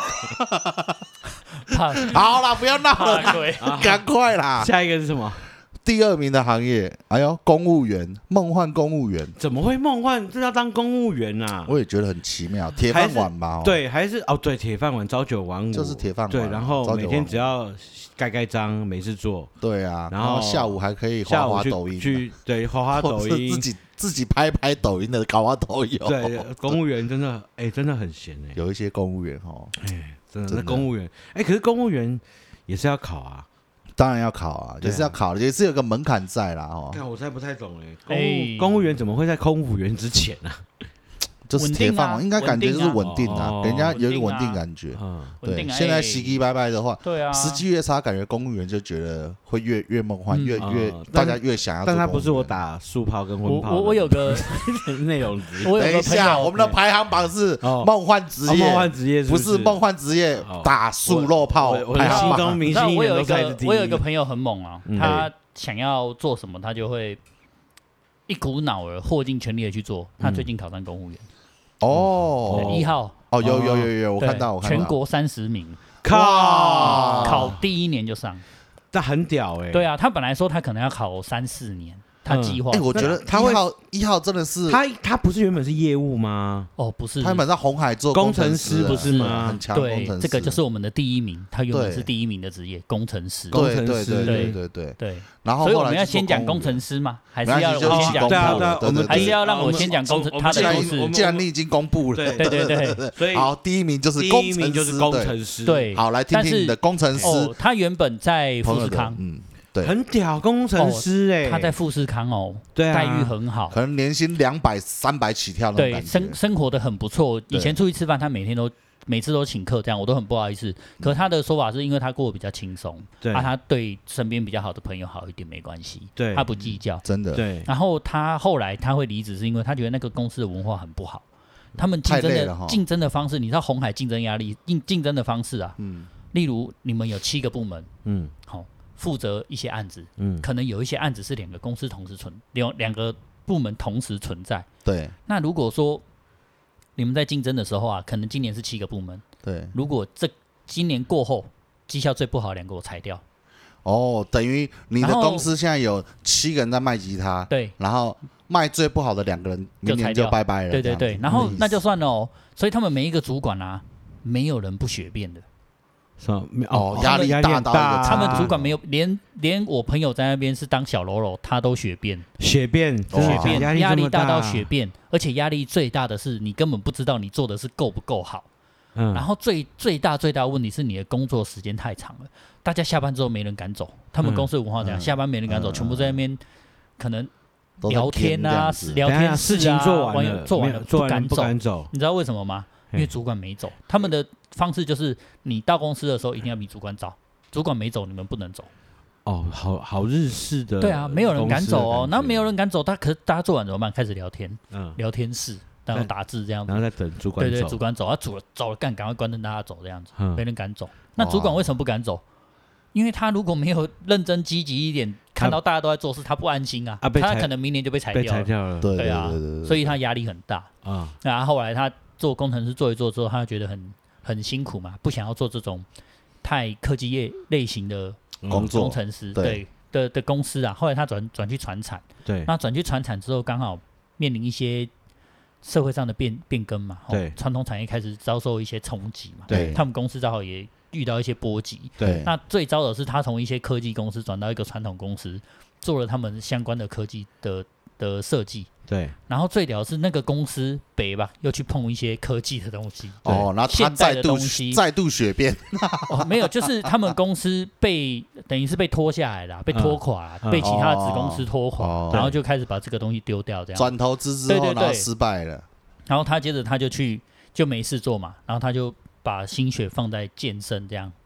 好了，不要闹了，赶快啦！ 下一个是什么？ 第2名的行业，哎呦，公务员，梦幻公务员， 怎么会梦幻？这要当公务员啊？ 我也觉得很奇妙，铁饭碗嘛， 对，还是对，铁饭碗，朝9晚5， 就是铁饭碗， 对，然后每天只要盖章，没事做， 对啊， 然后下午还可以滑抖音， 对，滑抖音， 自己拍抖音的搞滑抖音， 对，公务员真的，真的很闲有一些公务员真的公务员，可是公务员也是要考啊。 当然要考啊，也是要考，也是有个门槛在啦但我实在不太懂公务员怎么会在公务员之前呢？ 就是铁饭碗，应该感觉就是稳定啊，给人家有一个稳定感觉。对，现在洗洗白白的话， 对啊， 时机越差，感觉公务员就觉得会越梦幻，越大家越想要。 但他不是我打速炮跟荤炮， 我有个内容。 等一下，我们的排行榜是梦幻职业， 梦幻职业不是梦幻职业打速肉炮。 我的心中明星艺人都在第一。 我有一个朋友很猛啊，他想要做什么，他就会一股脑儿豁尽全力的去做。他最近考上公务员。1号有，我看到全国30名， 考第1年就上， 但很屌对啊，他本来说他可能要考3-4年。他计划， 我觉得一号真的是他不是原本是业务吗？ 不是， 他原本在鸿海做工程师不是吗？ 很强工程师， 这个就是我们的第1名，他原本是第1名的职业，工程师。 对。然后， 所以我们要先讲工程师吗？还是要我先讲？还是要让我先讲他的故事？ 既然你已经公布了， 对， 所以好，第一名就是工程师。 对， 好，来听听你的工程师。 他原本在富士康， 对， 很屌，工程师他在富士康对啊， 待遇很好， 可能年薪200、300起跳那种感觉， 生活的很不错。以前出去吃饭，他每次都请客，这样我都很不好意思。可是他的说法是因为他过得比较轻松，他对身边比较好的朋友好一点没关系，他不计较， 真的。 对。 然后他后来他会离职，是因为他觉得那个公司的文化很不好，他们竞争的方式，你知道鸿海竞争压力、竞争的方式啊，例如你们有7个部门，好。负责一些案子，可能有一些案子是2个公司同时2个部门同时存在。 对。 那如果说你们在竞争的时候啊，可能今年是7个部门， 对。 如果今年过后绩效最不好2个我裁掉， 等于你的公司现在有7个人在卖吉他， 对， 然后卖最不好的2个人，明年就拜拜了。 对，然后那就算了所以他们每一个主管啊，没有人不学变的。 压力大到一个， 他们主管没有连我朋友在那边是当小喽啰，他都学变，压力大到学变，而且压力最大的是你根本不知道你做的是够不够好。然后最大的问题是你的工作时间太长了，大家下班之后没人敢走，他们公司文化这样，下班没人敢走，全部在那边可能聊天啊，聊天事情做完了不敢走，你知道为什么吗？因为主管没走，他们的方式就是你到公司的时候一定要比主管早，主管没走你们不能走。 好日式的。 对啊，没有人敢走然后没有人敢走，可是大家做完怎么办？开始聊天，聊天室，然后打字这样子， 然后再等主管走。 对，主管走，他走了赶快关灯，大家走这样子，没人敢走。那主管为什么不敢走？因为他如果没有认真积极一点，看到大家都在做事，他不安心啊，他可能明年就被裁掉了。对啊，所以他压力很大啊。然后后来他做工程师做一做之后，他觉得很辛苦嘛，不想要做这种太科技业类型的工程师的公司啊。后来他转去传产，那转去传产之后，刚好面临一些社会上的变更嘛，传统产业开始遭受一些冲击嘛，他们公司正好也遇到一些波及。那最糟的是他从一些科技公司转到一个传统公司，做了他们相关的科技的设计。然后最屌的是那个公司北吧，又去碰一些科技的东西。 然后他再度血变。 没有，就是他们公司等于是被拖下来了，被拖垮了，被其他的子公司拖垮，然后就开始把这个东西丢掉，这样转投资之后，然后失败了。 然后接着他就没事做嘛，然后他就把心血放在健身这样。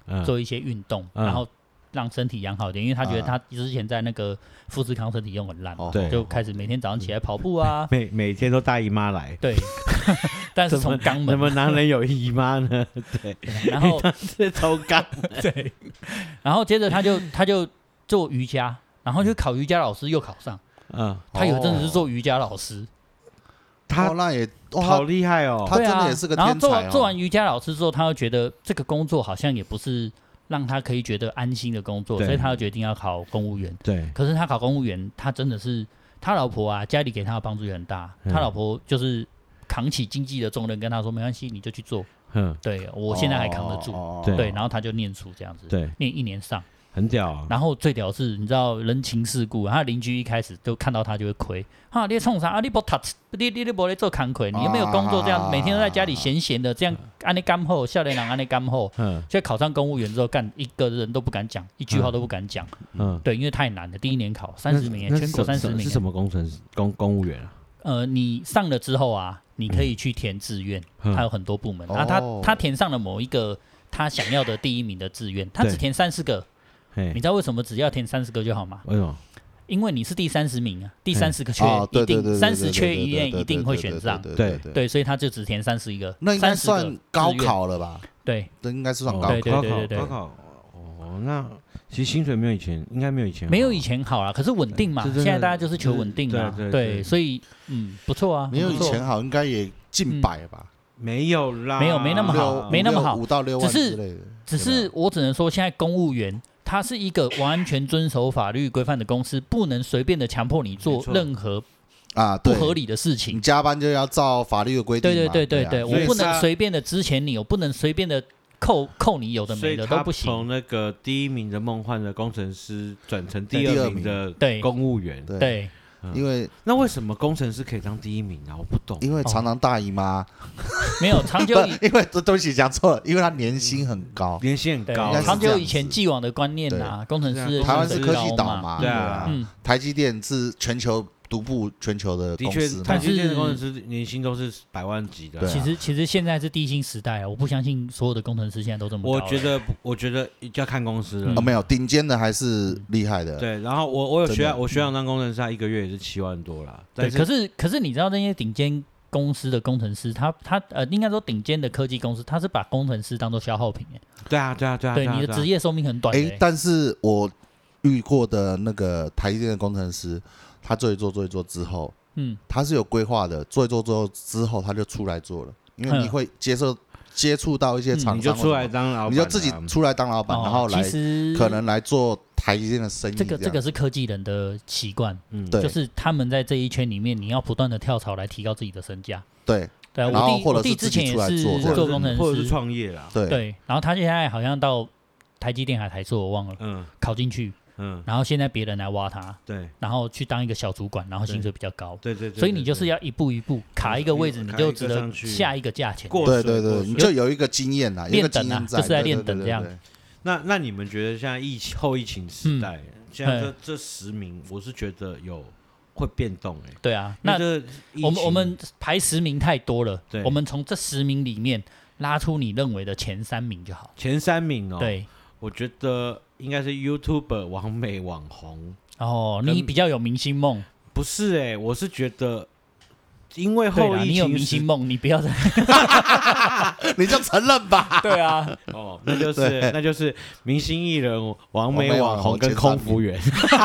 做一些运动，然后让身体养好一点，因为他觉得他之前在那个富士康身体用很烂，就开始每天早上起来跑步啊， 每天都大姨妈来， 对，但是从肛门， 怎么男人有姨妈呢？对， 然后是从肛， 对，然后接着他就做瑜伽，然后就考瑜伽老师又考上，他有阵子是做瑜伽老师， 他那也好厉害哦， 他真的也是个天才。 然后做完瑜伽老师之后，他又觉得这个工作好像也不是让他可以觉得安心的工作，所以他就决定要考公务员。 对， 可是他考公务员，他真的是他老婆啊，家里给他的帮助也很大。他老婆就是扛起经济的重任，跟他说没关系，你就去做。对我现在还扛得住。对，然后他就念书这样子，念1年上。 很屌啊！ 然后最屌是，你知道人情世故，他邻居一开始就看到他就会亏，你冲啥？你不读，你不来做扛亏，你又没有工作，这样每天都在家里闲闲的，这样安尼干后，少年人安尼干后，所以考上公务员之后，干一个人都不敢讲，一句话都不敢讲。对，因为太难了，第1年考30名，全国30名。 是什么工程师？公务员啊？ 你上了之后啊，你可以去填志愿，他有很多部门，然后他填上了某一个他想要的第1名的志愿，他只填30个。你知道为什么只要填30个就好吗？ 为什么？ 因为你是第30名啊，第30个缺一定30缺1面一定会选上。对，所以他就只填31个。 那应该算高考了吧？ 对， 这应该是算高考。 对。 高考那其实薪水没有以前，应该没有以前好啦，可是稳定嘛，现在大家就是求稳定嘛。对，所以不错啊。 没有以前好，应该也近100吧？ 没有啦， 没那么好，没那么好 ，5到6万之类的。 只是我只能说，现在公务员。它是一个完全遵守法律规范的公司，不能随便的强迫你做任何不合理的事情。 你加班就要照法律的规定嘛。 对，我不能随便的资遣你，我不能随便的扣你有的没的都不行。 从那个第1名的梦幻的工程师转成第2名的公务员。 对。 因为那为什么工程师可以当第1名啊？我不懂。 因为常常大姨妈， 没有长久因为对不起讲错了，因为他年薪很高， 长久以前既往的观念啊，工程师台湾是科技岛嘛， 对啊， 台积电是全球独步全球的公司， 台积电的工程师年薪都是100万级的。 其实现在是低薪时代，我不相信所有的工程师现在都这么高。 我觉得要看公司了。 没有顶尖的还是厉害的。 对，然后我有学长当工程师，他1个月也是7万多啦。 对，可是你知道那些顶尖公司的工程师，他应该说顶尖的科技公司，他是把工程师当做消耗品。 对啊， 对，你的职业寿命很短。 但是我遇过的那个台积电的工程师。他做一做之后，他是有规划的，做一做之后他就出来做了，因为你会接触到一些厂商， 你就出来当老板， 你就自己出来当老板，然后可能来做台积电的生意。 这个是科技人的习惯，就是他们在这一圈里面，你要不断的跳槽来提高自己的身价。 对， 然后我弟之前也是做工程师， 或者是创业啦。 对，然后他现在好像到台积电还台硕，我忘了，考进去。然后现在别人来挖他， 对， 然后去当一个小主管，然后薪水比较高， 对， 所以你就是要一步一步卡一个位置，你就值得下一个价钱， 对，你就有一个经验啦， 练等啊，就是在练等这样。 那你们觉得现在后疫情时代，现在这10名，我是觉得会变动对啊，那我们排10名太多了，我们从这10名里面拉出你认为的前3名就好。 前3名哦， 对， 我觉得。应该是 YouTuber 网美网红你比较有明星梦？ 不是我是觉得，因为后疫情， 你有明星梦，你不要再， 你就承认吧。 对啊， 那就是明星艺人、网美网红跟空服员，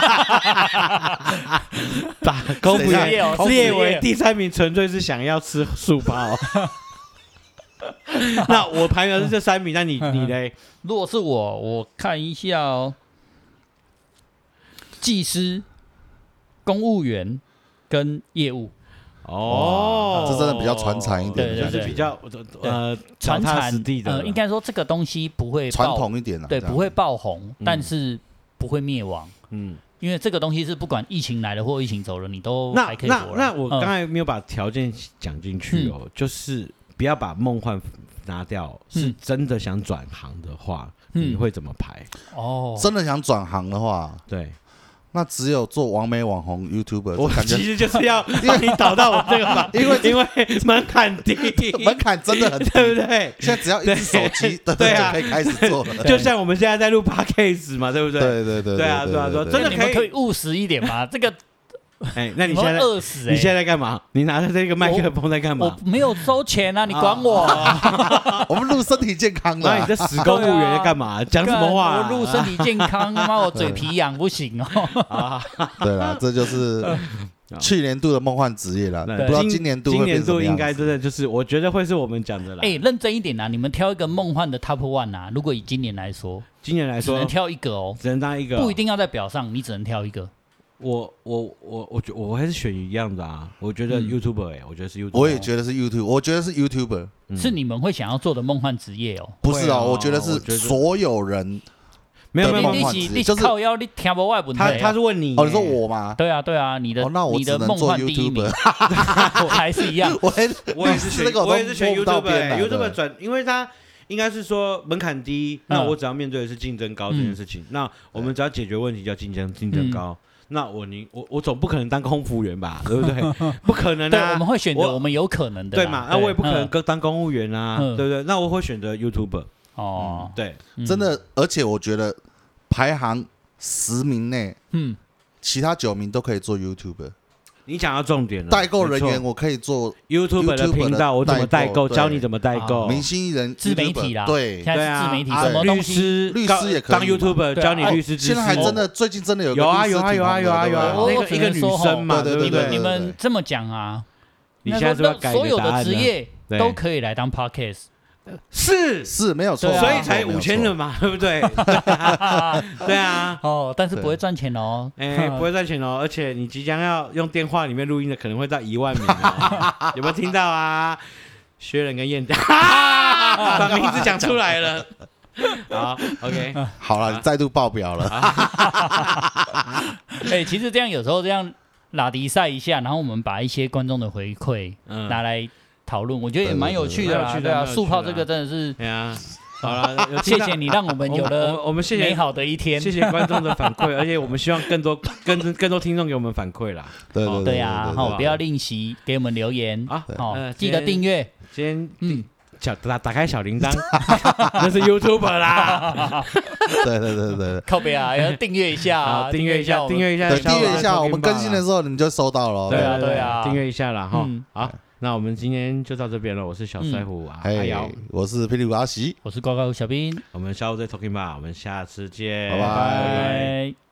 把空服员列为第3名，纯粹是想要吃素包。那我排名是这3名，那你嘞？ 如果是我看一下技师、公务员跟业务。 这真的比较传产一点， 就是比较传产地的。 应该说这个东西不会传统一点对，不会爆红，但是不会灭亡。因为这个东西是不管疫情来了或疫情走了，你都还可以活。 那我刚才没有把条件讲进去就是不要把梦幻拿掉，是真的想转行的话，你会怎么排？ 真的想转行的话， 对， 那只有做完美网红 YouTuber， 我其实就是要让你导到我这个嘛，因为门槛低， 门槛真的很低， 对不对？ 现在只要一只手机，对啊，就可以开始做了。 就像我们现在在录 Podcast 嘛，对不对？ 对啊，真的可以务实一点吗？这个。 那你现在饿死？ 你现在在干嘛？你拿着这个麦克风在干嘛？ 我没有收钱啊，你管我？ 我们录身体健康的。 那你这死公务员在干嘛？讲什么话？ 我录身体健康，妈我嘴皮痒不行哦。 对啦，这就是去年度的梦幻职业啦。不知道今年度应该真的就是，我觉得会是我们讲的啦。 认真一点啊，你们挑一个梦幻的 Top One 啊。如果以今年来说，只能挑一个哦， 只能当一个， 不一定要在表上，你只能挑一个。 我还是选一样的啊！我觉得 YouTuber 我觉得是 YouTuber， 我也觉得是 YouTuber， 我觉得是 YouTuber， 是你们会想要做的梦幻职业哦。 不是我觉得是所有人没有梦幻职业， 就是靠腰你听不外文。 他是问你， 你说我吗？ 对啊，你的你的梦幻第一名，还是一样。 我也是选 YouTuber 转，因为他。应该是说门槛低，那我只要面对的是竞争高这件事情，那我们只要解决问题叫竞争高。那我总不可能当空服员吧，对不对？不可能啊！ 对，我们会选择我们有可能的， 对嘛？那我也不可能当公务员啊，对不对？那我会选择 YouTuber。哦，对， 真的，而且我觉得排行10名内，其他9名都可以做 YouTuber。 你讲到重点了， 代购人员我可以做 YouTuber 的频道，我怎么代购？教你怎么代购。 明星艺人自媒体啦， 对， 现在是自媒体，什么律师也可以当 YouTuber 教你律师知识。 现在还真的，最近真的有啊，那个一个女生嘛，对不对？ 你们这么讲啊， 你现在是要改所有的职业都可以来当 Podcast。 是没有错， 所以才5000人嘛，对不对？对啊， 但是不会赚钱哦， 不会赚钱哦，而且你即将要用电话里面录音的，可能会到1万名哦，有没有听到啊？薛仁跟燕子，把名字讲出来了。好 ，OK， 好了，再度爆表了。 其实这样有时候这样拉迪赛一下，然后我们把一些观众的回馈拿来讨论，我觉得也蛮有趣的啦。对啊，速泡这个真的是， 对啊。好了， 谢谢你让我们有了我们谢谢美好的一天， 谢谢观众的反馈，而且我们希望更多听众给我们反馈啦。 对啊，不要吝惜给我们留言啊，记得订阅。 先打开小铃铛，那是 YouTuber 啦。 对， 靠北啊，要订阅一下， 订阅一下，订阅一下，我们更新的时候你就收到了。 对啊， 订阅一下啦哈。好。那我们今天就到这边了。我是小帅虎阿瑶， 我是霹雳虎阿喜， 我是高高小兵。 我们下午再 talking 吧，我们下次见， 拜拜。